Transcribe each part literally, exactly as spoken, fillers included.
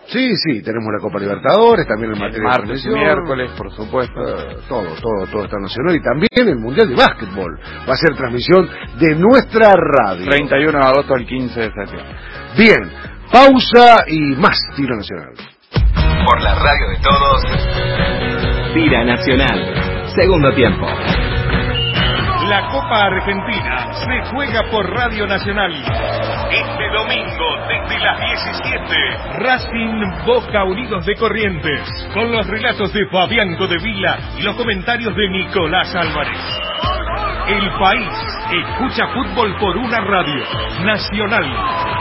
Sí, sí, tenemos la Copa Libertadores, también en materia martes de y selección, miércoles, por supuesto. Uh, todo, todo, todo está nacional. Y también el Mundial de Básquetbol va a ser transmisión de nuestra radio. treinta y uno de agosto al quince de septiembre. Bien, pausa y más Tiro Nacional. Por la radio de todos, Tira Nacional, segundo tiempo. La Copa Argentina se juega por Radio Nacional. Este domingo, desde las diecisiete, Racing Boca Unidos de Corrientes, con los relatos de Fabián Codevila y los comentarios de Nicolás Álvarez. El país escucha fútbol por una radio nacional.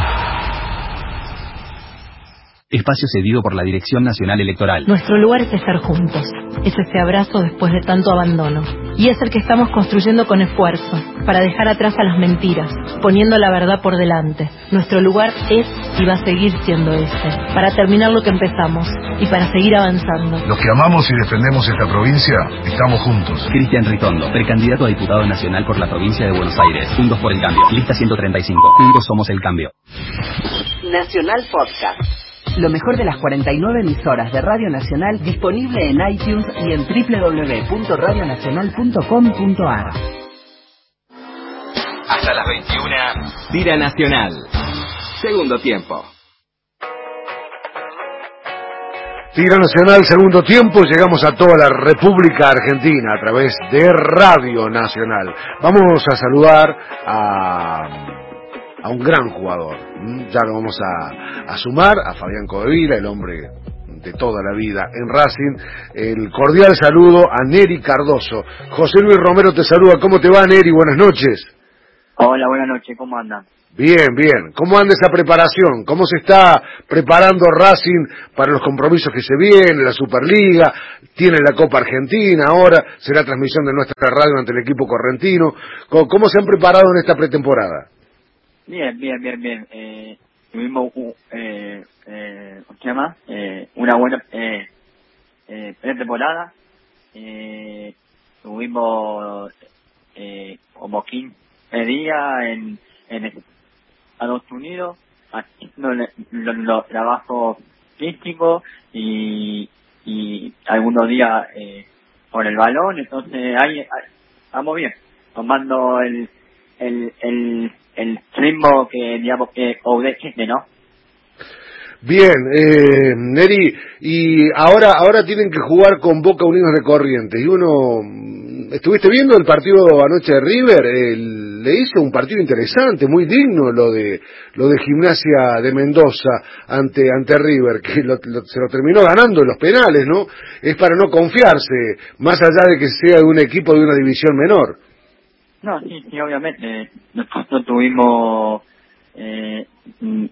Espacio cedido por la Dirección Nacional Electoral. Nuestro lugar es estar juntos. Es ese abrazo después de tanto abandono. Y es el que estamos construyendo con esfuerzo, para dejar atrás a las mentiras, poniendo la verdad por delante. Nuestro lugar es y va a seguir siendo ese, para terminar lo que empezamos y para seguir avanzando. Los que amamos y defendemos esta provincia, estamos juntos. Cristian Ritondo, precandidato a diputado nacional por la provincia de Buenos Aires. Juntos por el Cambio. Lista ciento treinta y cinco. Juntos somos el cambio. Nacional Podcast. Lo mejor de las cuarenta y nueve emisoras de Radio Nacional, disponible en iTunes y en doble u doble u doble u punto radio nacional punto com punto a r. Hasta las veintiuna, Tira Nacional, segundo tiempo. Tiro Nacional, segundo tiempo, llegamos a toda la República Argentina a través de Radio Nacional. Vamos a saludar a... a un gran jugador, ya lo vamos a, a sumar, a Fabián Codevila, el hombre de toda la vida en Racing. El cordial saludo a Neri Cardoso. José Luis Romero te saluda, ¿cómo te va, Neri? Buenas noches. Hola, buenas noches, ¿cómo andan? Bien, bien. ¿Cómo anda esa preparación? ¿Cómo se está preparando Racing para los compromisos que se vienen, la Superliga? Tiene la Copa Argentina ahora, será transmisión de nuestra radio ante el equipo correntino. ¿Cómo, cómo se han preparado en esta pretemporada? Bien, bien, bien, bien. Eh, tuvimos uh, eh, eh, ¿cómo se llama? Eh, una buena eh, eh, pretemporada. Eh, tuvimos eh, como quince días en, en Estados Unidos haciendo los, los trabajos físicos y, y algunos días eh, con el balón. Entonces ahí, ahí estamos bien, tomando el el el el ritmo que, digamos, que Coudet tiene, ¿no? Bien, eh, Neri, y ahora ahora tienen que jugar con Boca Unidos de Corrientes, y uno, ¿estuviste viendo el partido anoche de River? Eh, le hizo un partido interesante, muy digno, lo de lo de Gimnasia de Mendoza ante ante River, que lo, lo, se lo terminó ganando en los penales, ¿no? Es para no confiarse, más allá de que sea de un equipo de una división menor. No, sí, sí, obviamente. Nosotros tuvimos, eh, mm,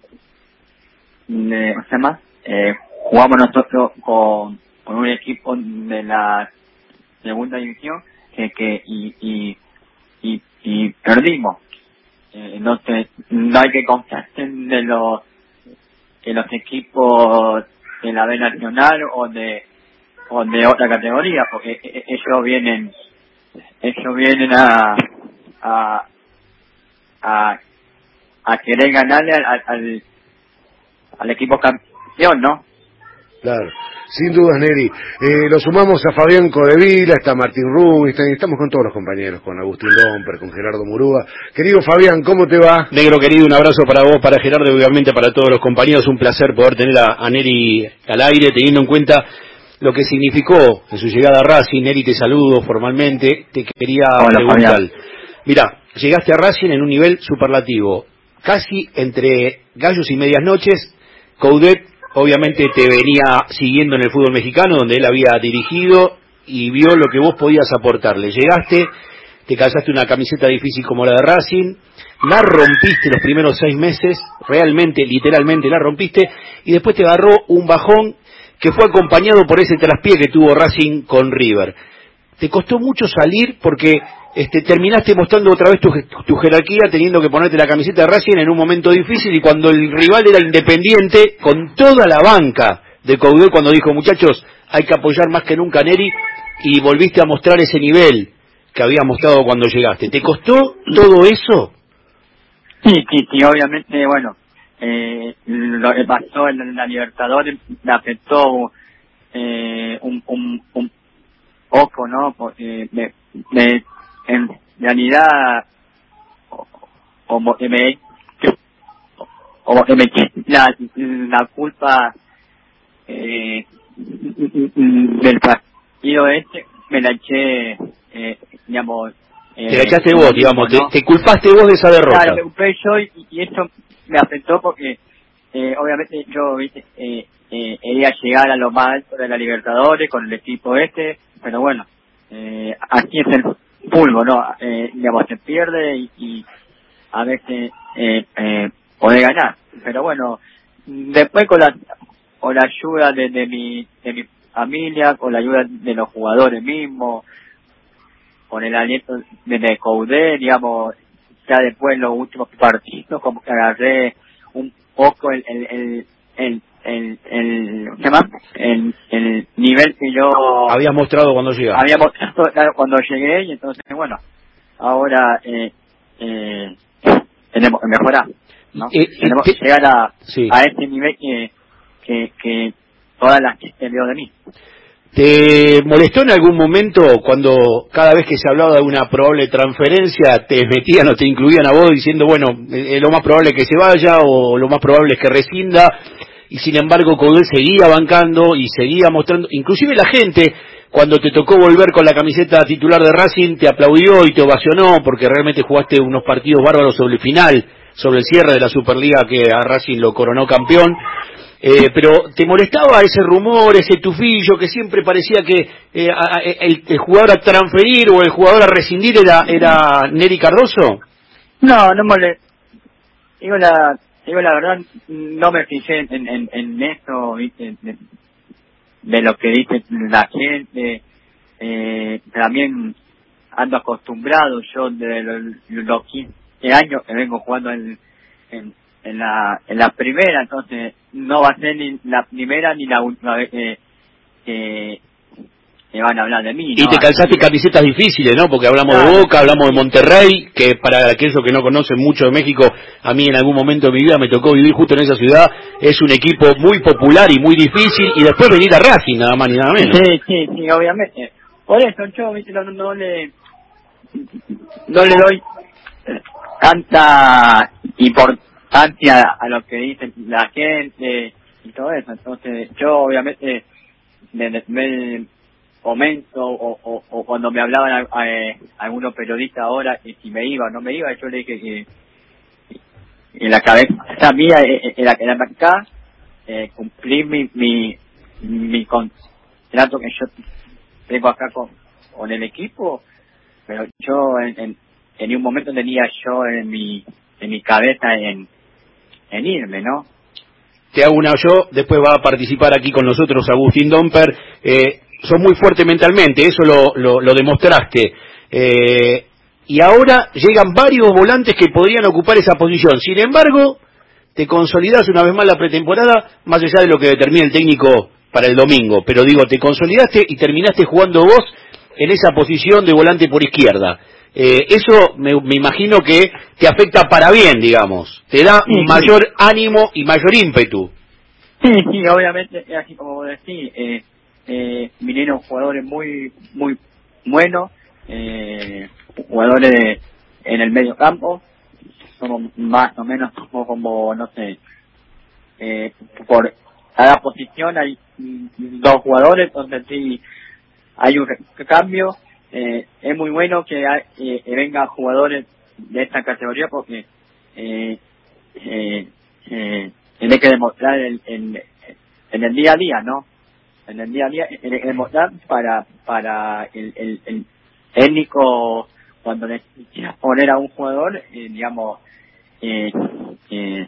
eh, ¿cómo se llama? Eh, jugamos nosotros con, con un equipo de la segunda división que, que y, y, y, y perdimos. Eh, entonces, no hay que confiarse de los, de los equipos de la B Nacional o de, o de otra categoría, porque ellos vienen, ellos vienen a, a a a querer ganarle al, al al equipo campeón, ¿no? Claro, sin dudas, Neri. Eh, lo sumamos a Fabián Codevila, está Martín Rubin, está, estamos con todos los compañeros, con Agustín Lomper, con Gerardo Murúa. Querido Fabián, ¿cómo te va? Negro querido, un abrazo para vos, para Gerardo y obviamente para todos los compañeros. Un placer poder tener a, a Neri al aire, teniendo en cuenta lo que significó en su llegada a Racing. Neri, te saludo formalmente. Te quería Hola, preguntar. Fabián. Mirá, llegaste a Racing en un nivel superlativo, casi entre gallos y medias noches. Coudet obviamente te venía siguiendo en el fútbol mexicano, donde él había dirigido, y vio lo que vos podías aportarle. Llegaste, te calzaste una camiseta difícil como la de Racing, la rompiste los primeros seis meses, realmente, literalmente la rompiste, y después te agarró un bajón que fue acompañado por ese traspié que tuvo Racing con River. ¿Te costó mucho salir porque este, terminaste mostrando otra vez tu, tu jerarquía, teniendo que ponerte la camiseta de Racing en un momento difícil, y cuando el rival era Independiente, con toda la banca de Coudet, cuando dijo, muchachos, hay que apoyar más que nunca a Neri, y volviste a mostrar ese nivel que habías mostrado cuando llegaste? ¿Te costó todo eso? Sí, sí, sí, obviamente, bueno, eh, lo que pasó en la Libertadores me afectó eh, un, un, un poco, ¿no? Porque me, me, en realidad, como que me, como que me la, la culpa eh, del partido este, me la eché, eh, digamos, eh, te la echaste vos, digamos, ¿no? te, te culpaste vos de esa derrota. Claro, me culpé yo y, y eso me afectó porque eh, obviamente yo viste eh, eh, quería llegar a lo más alto de la Libertadores con el equipo este, pero bueno, eh, así es el fútbol, ¿no? Eh, digamos, se pierde y, y a veces eh, eh, podés ganar, pero bueno, después con la con la ayuda de, de mi de mi familia, con la ayuda de los jugadores mismos, con el aliento de, de Coudet, digamos, ya después en los últimos partidos como que agarré un poco el el el el el, el, ¿qué más? el, el nivel que yo había mostrado cuando llegaste. Había mostrado cuando llegué, y entonces bueno, ahora eh, eh, tenemos que mejorar, ¿no? Eh, tenemos te, que llegar a, sí. a ese nivel que que que todas las que se vio de mí. ¿Te molestó en algún momento cuando cada vez que se hablaba de una probable transferencia te metían o te incluían a vos diciendo, bueno, eh, lo más probable es que se vaya o lo más probable es que rescinda, y sin embargo Coudet seguía bancando y seguía mostrando, inclusive la gente cuando te tocó volver con la camiseta titular de Racing te aplaudió y te ovacionó porque realmente jugaste unos partidos bárbaros sobre el final, sobre el cierre de la Superliga que a Racing lo coronó campeón? Eh, pero ¿te molestaba ese rumor, ese tufillo que siempre parecía que eh, a, a, el, el jugador a transferir o el jugador a rescindir era era Nery Cardoso? No, no molesta. Digo la, digo la verdad, no me fijé en, en, en eso, ¿viste? De, de lo que dice la gente. Eh, también ando acostumbrado yo de los, los quince años que vengo jugando en, en en la en la primera, entonces no va a ser ni la primera ni la última vez que, que, que van a hablar de mí, ¿no? Y te calzaste camisetas difíciles, ¿no? Porque hablamos claro, de Boca, hablamos de Monterrey, que para aquellos que no conocen mucho de México, a mí en algún momento de mi vida me tocó vivir justo en esa ciudad, es un equipo muy popular y muy difícil, y después venir a Racing, nada más ni nada menos. Sí, sí, sí, obviamente. Por eso yo, viste, no, no le no le doy tanta importancia a lo que dice la gente y todo eso. Entonces yo obviamente desde el momento o, o, o cuando me hablaban a, a, a algunos periodistas ahora que si me iba o no me iba, yo le dije que, que en la cabeza mía era quedarme acá, eh, cumplir mi, mi mi contrato que yo tengo acá con, con el equipo, pero yo en, en, en un momento tenía yo en mi en mi cabeza en en irme, ¿no? Te hago una yo, después va a participar aquí con nosotros Agustín Domper. Eh, sos muy fuerte mentalmente, eso lo, lo, lo demostraste. Eh, y ahora llegan varios volantes que podrían ocupar esa posición. Sin embargo, te consolidás una vez más la pretemporada, más allá de lo que determine el técnico para el domingo. Pero digo, te consolidaste y terminaste jugando vos en esa posición de volante por izquierda. Eh, eso me, me imagino que te afecta para bien, digamos, te da sí, mayor sí. ánimo y mayor ímpetu. Sí, sí, obviamente, así como decís, eh, eh, vinieron jugadores muy, muy buenos, eh, jugadores de, en el medio campo, somos más o menos como, como no sé, eh, por cada posición hay dos jugadores, entonces sí, hay un cambio. Eh, es muy bueno que, hay, eh, que vengan jugadores de esta categoría porque eh, eh, eh, tiene que demostrar en, en, en el día a día, ¿no? En el día a día tiene que demostrar para para el, el, el técnico cuando necesita poner a un jugador, eh, digamos, eh, eh,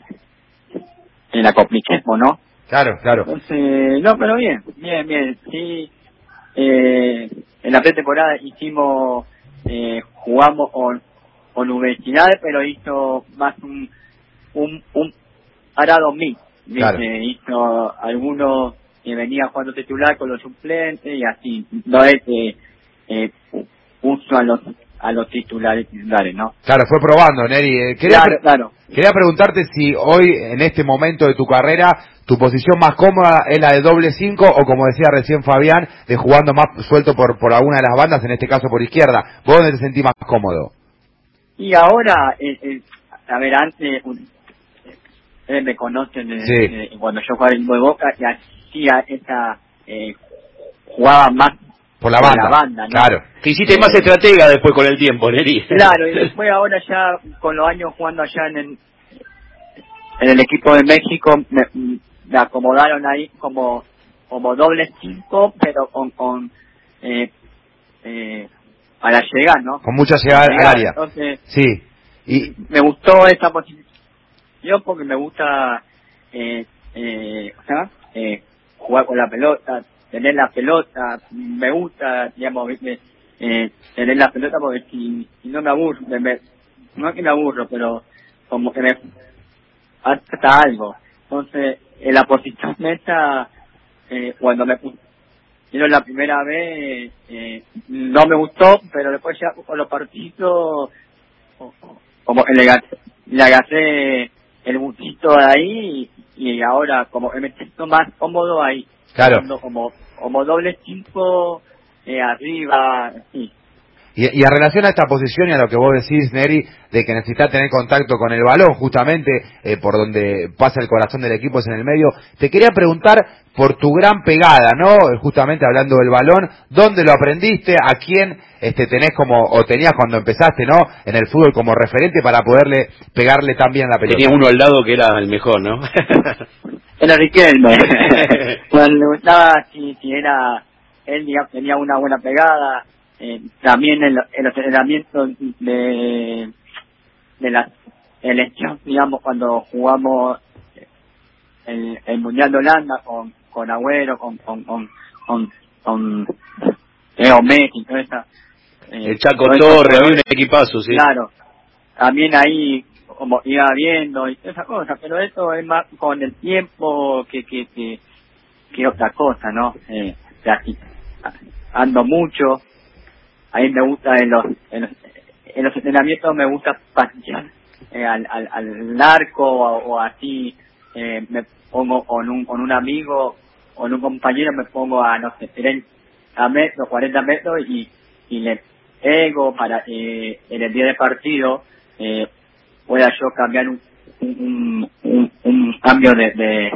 en la compliquemos, ¿no? Claro, claro. Entonces, no, pero bien, bien, bien, sí. Eh, en la pretemporada hicimos, eh, jugamos con, con universidades, pero hizo más un, un, un parado mí, claro. Hizo algunos que venían jugando titular con los suplentes y así, no es que eh, puso a los a los titulares, titulares, ¿no? Claro, fue probando, Neri. Eh, quería, claro, claro. Quería preguntarte si hoy, en este momento de tu carrera, tu posición más cómoda es la de doble cinco o, como decía recién Fabián, de jugando más suelto por, por alguna de las bandas, en este caso por izquierda. ¿Vos dónde te sentís más cómodo? Y ahora, eh, eh, a ver, antes, ustedes me conocen eh, sí. eh, cuando yo jugaba en Boca, y hacía esta, eh, jugaba más por la banda, la banda, ¿no? Claro. Te hiciste eh, más estratega después con el tiempo, Neri. Claro, y después ahora ya, con los años jugando allá en el, en el equipo de México, me, me acomodaron ahí como como doble cinco, pero con, con eh, eh, para llegar, ¿no? Con mucha llegada al área. Entonces, sí. Y me gustó esta posición porque me gusta eh, eh, ¿sabes? Eh, jugar con la pelota, tener la pelota, me gusta, digamos, eh, tener la pelota porque si, si no me aburro, me, me, no es que me aburro, pero como que me hasta algo. Entonces, en la posición esta, eh, cuando me pusieron la primera vez, eh, no me gustó, pero después ya con los partidos, como que le, le agarré el gustito de ahí y, y ahora como que me siento más cómodo ahí. Claro. Como, como doble cinco, eh, arriba, sí. Y, y a relación a esta posición y a lo que vos decís, Neri, de que necesitas tener contacto con el balón, justamente eh, por donde pasa el corazón del equipo es en el medio, te quería preguntar por tu gran pegada, ¿no? Justamente hablando del balón, ¿dónde lo aprendiste? ¿A quién este, tenés como, o tenías cuando empezaste, ¿no? En el fútbol como referente para poderle pegarle tan bien a la pelota. Tenía uno al lado que era el mejor, ¿no? Era Riquelme. Cuando le gustaba, si, si era, él tenía una buena pegada. Eh, también en, lo, en los entrenamientos de de la elección, digamos, cuando jugamos el, el Mundial de Holanda con con Agüero, con con con con, con Leo Messi, toda esa, eh, el Chaco Torre, había un equipazo, sí. Claro, también ahí como iba viendo y esa cosa, pero eso es más con el tiempo que que que, que otra cosa, ¿no? Eh, así, ando mucho. A mí me gusta en los, en los, en los entrenamientos me gusta pasear eh, al, al, al arco o, o así, eh, me pongo con un, con un amigo o con un compañero, me pongo a, no sé, treinta metros, cuarenta metros y, y le pego para eh, en el día de partido eh, pueda yo cambiar un, un, un, un cambio de, de,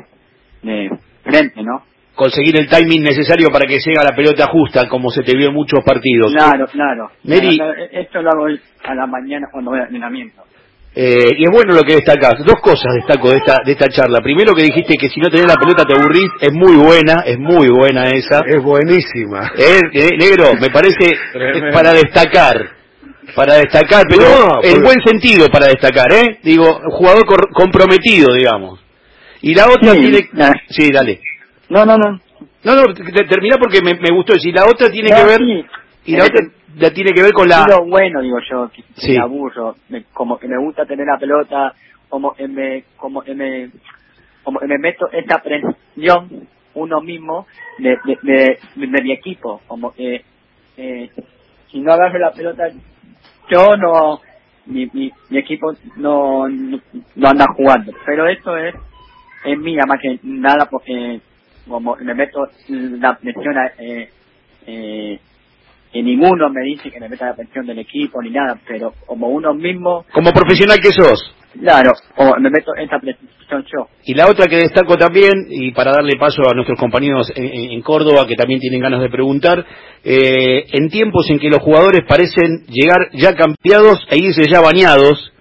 de frente, ¿no? Conseguir el timing necesario para que llegue a la pelota justa, como se te vio en muchos partidos. Claro, claro. Neri, claro, claro. Esto lo hago a la mañana cuando voy al entrenamiento. Eh, y es bueno lo que destacás. Dos cosas destaco de esta de esta charla. Primero, que dijiste que si no tenés la pelota te aburrís. Es muy buena, es muy buena esa. Es buenísima. Eh, eh, negro, me parece para destacar. Para destacar, pero no, en pero... buen sentido para destacar, ¿eh? Digo, jugador cor- comprometido, digamos. Y la otra sí, tiene... nah. Sí, dale. No, no, no. No, no, termina porque me, me gustó decir. La otra tiene no, que ver... Sí. Y la otra la tiene que ver con la... Lo bueno, digo yo, que, que sí. me aburro. Me, como que me gusta tener la pelota, como que me... Como que me, como que me meto esta presión uno mismo de, de, de, de, de mi equipo. Como que... Eh, si no agarro la pelota, yo no... Mi, mi, mi equipo no, no, no anda jugando. Pero esto es... Es mía más que nada porque... como me meto la presión eh, eh, y ninguno me dice que me meta la presión del equipo ni nada, pero como uno mismo como profesional que sos, claro, o me meto esta presión yo. Y la otra que destaco también, y para darle paso a nuestros compañeros en, en Córdoba que también tienen ganas de preguntar, eh, en tiempos en que los jugadores parecen llegar ya cambiados e irse ya bañados,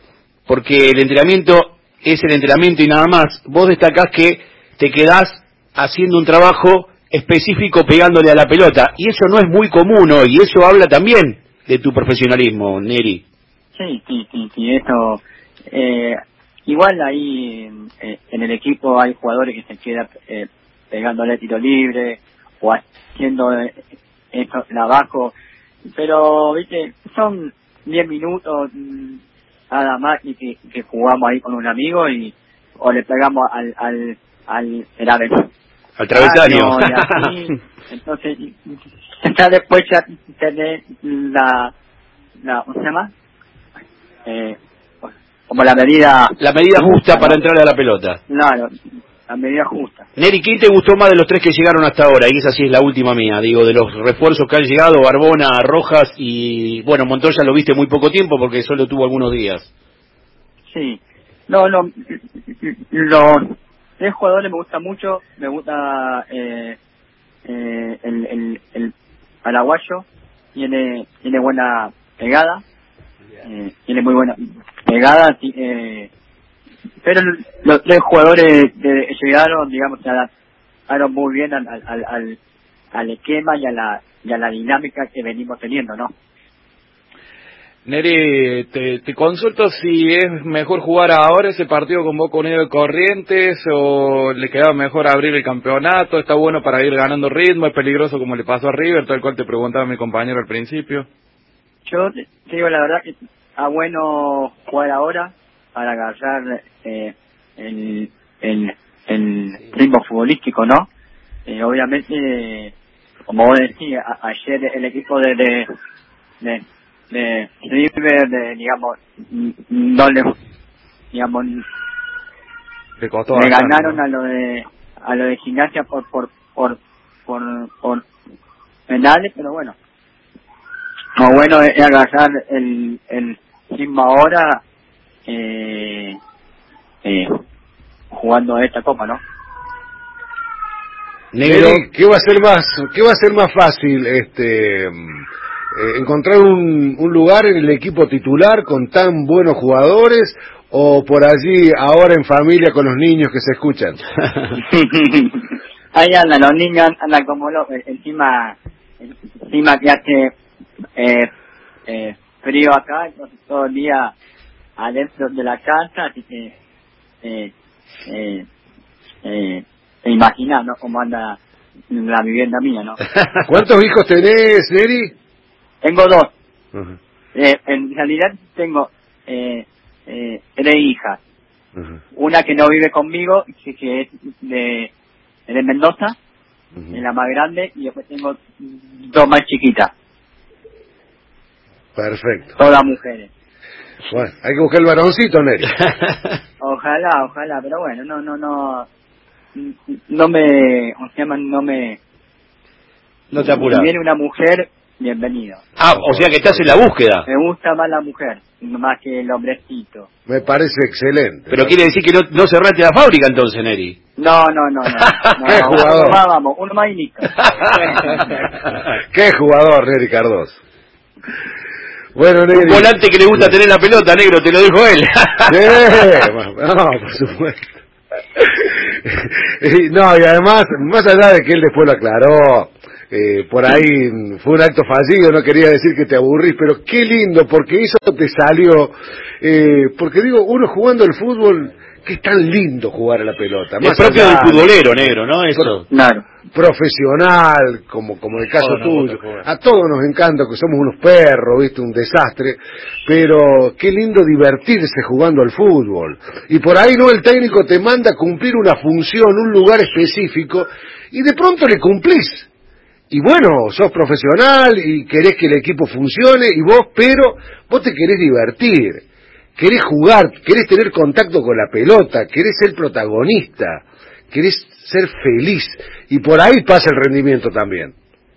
porque el entrenamiento es el entrenamiento y nada más, vos destacás que te quedás haciendo un trabajo específico pegándole a la pelota, y eso no es muy común hoy, y eso habla también de tu profesionalismo, Neri. Sí, sí, sí, sí, eso, eh, igual ahí eh, en el equipo hay jugadores que se quedan eh, pegándole tiro libre, o haciendo eh, esto de abajo, pero, viste, son diez minutos, nada más, y que, que jugamos ahí con un amigo, y o le pegamos al, al, al, al al travesaño. Y así, entonces ya después ya tenés la la, ¿cómo se llama? Eh, como la medida... La medida justa, justa para ¿no? entrar a la pelota. Claro, la medida justa. Neri, ¿quién te gustó más de los tres que llegaron hasta ahora? Y esa sí es la última mía, digo, de los refuerzos que han llegado, Barbona, Rojas y, bueno, Montoya lo viste muy poco tiempo porque solo tuvo algunos días. Sí, no, no, los tres jugadores me gustan mucho, me gusta eh, eh, el, el, el paraguayo, tiene, tiene buena pegada, eh, tiene muy buena pegada, eh, pero los tres jugadores que llegaron, digamos, se adaptaron muy bien al, al, al, al esquema y a la y a la dinámica que venimos teniendo, ¿no? Neri, te, te consulto si es mejor jugar ahora ese partido con Boca Unidos de Corrientes o le quedaba mejor abrir el campeonato, está bueno para ir ganando ritmo, es peligroso como le pasó a River, tal cual te preguntaba mi compañero al principio. Yo te, te digo la verdad que está bueno jugar ahora para agarrar eh, el, el, el ritmo futbolístico, ¿no? Eh, obviamente, eh, como vos decís, a, ayer el equipo de... de, de de River, de, digamos, no le, digamos, le, costó le ganaron ¿no? a lo de a lo de Gimnasia por por por por, por penales, pero bueno, lo bueno es, es agarrar el el ritmo ahora eh, eh, jugando esta copa, ¿no? Negro, ¿qué va a ser más qué va a ser más fácil este Eh, encontrar un, un lugar en el equipo titular con tan buenos jugadores o por allí ahora en familia con los niños que se escuchan? Ahí andan los niños, andan como locos, encima encima que hace eh, eh, frío acá, entonces todo el día adentro de la casa, así que eh, eh, eh, te imaginas, ¿no? Cómo anda la vivienda mía, ¿no? ¿Cuántos hijos tenés, Neri? Tengo dos. Uh-huh. Eh, en realidad tengo eh, eh, tres hijas. Uh-huh. Una que no vive conmigo, que, que es de, de Mendoza, uh-huh. es la más grande, y después tengo dos más chiquitas. Perfecto. Todas mujeres. Bueno, hay que buscar el varoncito, Neri. Ojalá, ojalá, pero bueno, no, no, no, no me, ¿cómo se llama? No me... No te apuras. Si viene una mujer... Bienvenido. Ah, o sea que estás en la búsqueda. Me gusta más la mujer, más que el hombrecito. Me parece excelente. Pero ¿no? Quiere decir que no, no cerraste la fábrica entonces, Neri. No, no, no, no. no ¿Qué no, jugador? Uno más, vamos, uno más y listo. Qué jugador, Neri Cardoso. Bueno, Neri. Un volante que le gusta tener la pelota, negro, te lo dijo él. Sí, no, por supuesto. No, y además, más allá de que él después lo aclaró, Eh, por ahí fue un acto fallido, no quería decir que te aburrís, pero qué lindo, porque eso te salió, eh, porque digo, uno jugando el fútbol, que es tan lindo jugar a la pelota. Es propio del futbolero, negro, ¿no? Eso. Claro. Profesional, como como el caso no, tuyo. No, a todos nos encanta, que somos unos perros, viste, un desastre, pero qué lindo divertirse jugando al fútbol. Y por ahí no, el técnico te manda a cumplir una función, un lugar específico, y de pronto le cumplís. Y bueno, sos profesional y querés que el equipo funcione y vos, pero vos te querés divertir, querés jugar, querés tener contacto con la pelota, querés ser protagonista, querés ser feliz y por ahí pasa el rendimiento también.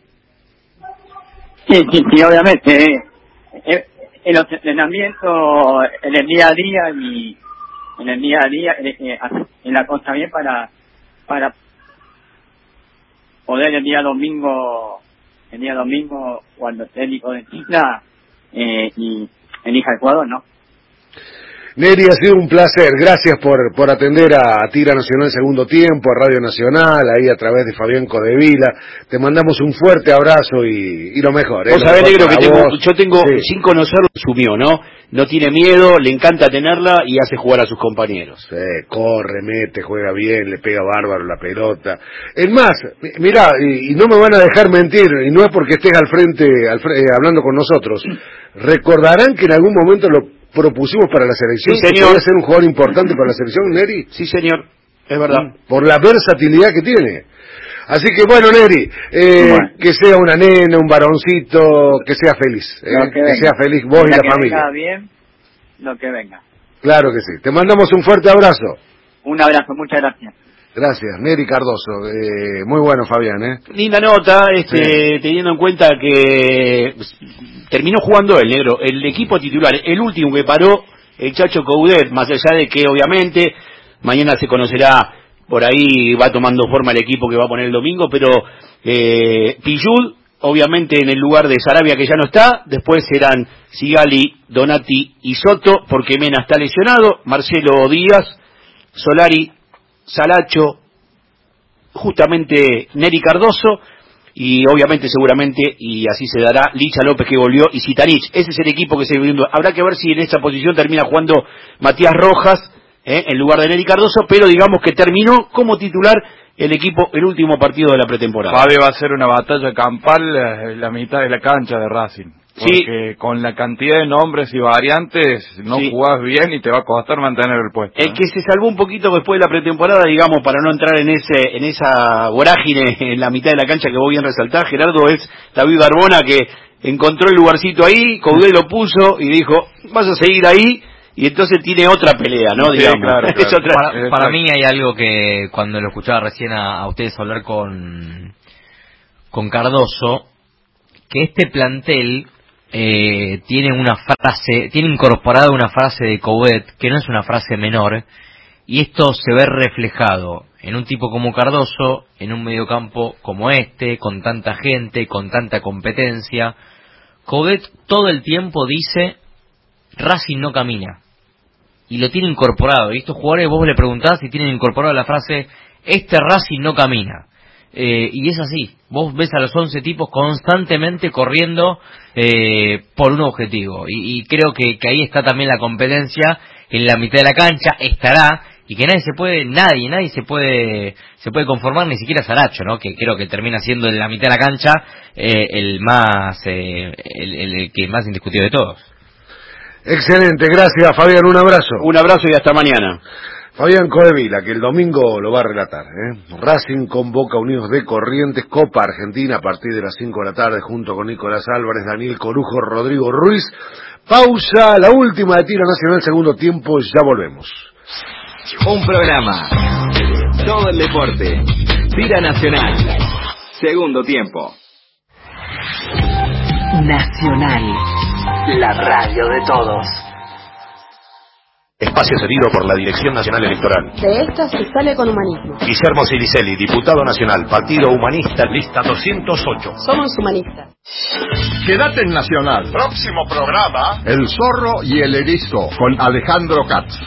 Sí, sí, sí, obviamente. Eh, en los entrenamientos, en el día a día y en el día a día, eh, en la cosa bien para para poder el día domingo, el día domingo cuando el técnico decida eh, y elija el jugador, ¿no? Neri, ha sido un placer, gracias por por atender a Tira Nacional Segundo Tiempo, a Radio Nacional, ahí a través de Fabián Codevila. Te mandamos un fuerte abrazo y, y lo mejor. ¿eh? Vos sabés, negro, que tengo, vos. yo tengo, sí. sin conocerlo, sumió, ¿no? No tiene miedo, le encanta tenerla y hace jugar a sus compañeros. Sí, corre, mete, juega bien, le pega bárbaro la pelota. Es más, mirá, y, y no me van a dejar mentir, y no es porque estés al frente, al fre- eh, hablando con nosotros, recordarán que en algún momento lo propusimos para la selección, sí, que señor. podía ser un jugador importante para la selección, Neri. Sí, señor, es verdad. Por la versatilidad que tiene. Así que bueno, Neri, eh, bueno. que sea una nena, un varoncito, que sea feliz, eh, que, que sea feliz vos y la que familia. Venga bien, lo que venga. Claro que sí. Te mandamos un fuerte abrazo. Un abrazo, muchas gracias. Gracias, Neri Cardoso. Eh, muy bueno, Fabián, ¿eh? Linda nota, este, sí. Teniendo en cuenta que terminó jugando el negro, el equipo titular, el último que paró, el Chacho Coudet, más allá de que obviamente mañana se conocerá, por ahí va tomando forma el equipo que va a poner el domingo, pero eh, Pillud, obviamente en el lugar de Sarabia que ya no está, después serán Sigali, Donati y Soto, porque Mena está lesionado, Marcelo Díaz, Solari, Salacho, justamente Neri Cardoso, y obviamente seguramente, y así se dará, Licha López que volvió, y Zitanich. Ese es el equipo que se viendo. Habrá que ver si en esta posición termina jugando Matías Rojas, eh, en lugar de Neri Cardoso, pero digamos que terminó como titular el equipo, el último partido de la pretemporada. Fabio, va a ser una batalla campal eh, la mitad de la cancha de Racing. Porque sí, con la cantidad de nombres y variantes no sí, jugás bien y te va a costar mantener el puesto. El ¿eh? que se salvó un poquito después de la pretemporada, digamos, para no entrar en ese en esa vorágine en la mitad de la cancha que vos bien resaltás, Gerardo, es David Barbona, que encontró el lugarcito ahí, Coudet lo puso y dijo, vas a seguir ahí, y entonces tiene otra pelea, ¿no? Sí, digamos. claro, claro. Es otra... Para, para mí hay algo que cuando lo escuchaba recién a, a ustedes hablar con, con Cardoso, que este plantel... Eh, tiene una frase, tiene incorporada una frase de Coudet que no es una frase menor, y esto se ve reflejado en un tipo como Cardoso, en un mediocampo como este, con tanta gente, con tanta competencia. Coudet todo el tiempo dice Racing no camina, y lo tiene incorporado, y estos jugadores vos le preguntás si tienen incorporada la frase este Racing no camina. Eh, y es así, vos ves a los once tipos constantemente corriendo eh, por un objetivo, y, y creo que, que ahí está también la competencia en la mitad de la cancha, estará, y que nadie se puede, nadie, nadie se puede se puede conformar, ni siquiera Saracho, ¿no? Que creo que termina siendo en la mitad de la cancha eh, el más eh, el, el, el que más indiscutido de todos. Excelente, gracias Fabián, un abrazo. Un abrazo y hasta mañana. Fabián Coevila, que el domingo lo va a relatar, ¿eh? Racing con Boca Unidos de Corrientes, Copa Argentina a partir de las cinco de la tarde, junto con Nicolás Álvarez, Daniel Corujo, Rodrigo Ruiz. Pausa, la última de Tira Nacional, segundo tiempo, ya volvemos. Un programa, todo el deporte, Tira Nacional, segundo tiempo. Nacional, la radio de todos. Espacio cedido por la Dirección Nacional Electoral. De esta se sale con humanismo. Guillermo Ciricelli, diputado nacional, Partido Humanista, lista doscientos ocho. Somos humanistas. Quédate en Nacional. Próximo programa: El zorro y el erizo, con Alejandro Katz.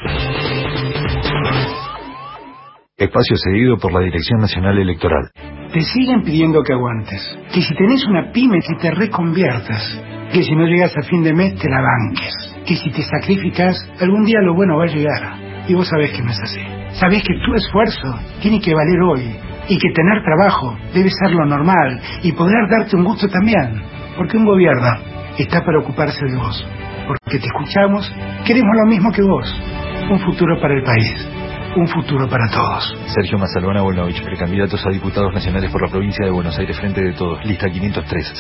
Espacio cedido por la Dirección Nacional Electoral. Te siguen pidiendo que aguantes, que si tenés una pyme que te reconviertas, que si no llegas a fin de mes te la banques, que si te sacrificas algún día lo bueno va a llegar. Y vos sabés que no es así. Sabés que tu esfuerzo tiene que valer hoy, y que tener trabajo debe ser lo normal, y poder darte un gusto también, porque un gobierno está para ocuparse de vos, porque te escuchamos, queremos lo mismo que vos, un futuro para el país. Un futuro para todos. Sergio Mazzalona Volnovich, precandidatos a diputados nacionales por la provincia de Buenos Aires, Frente de Todos, lista quinientos tres.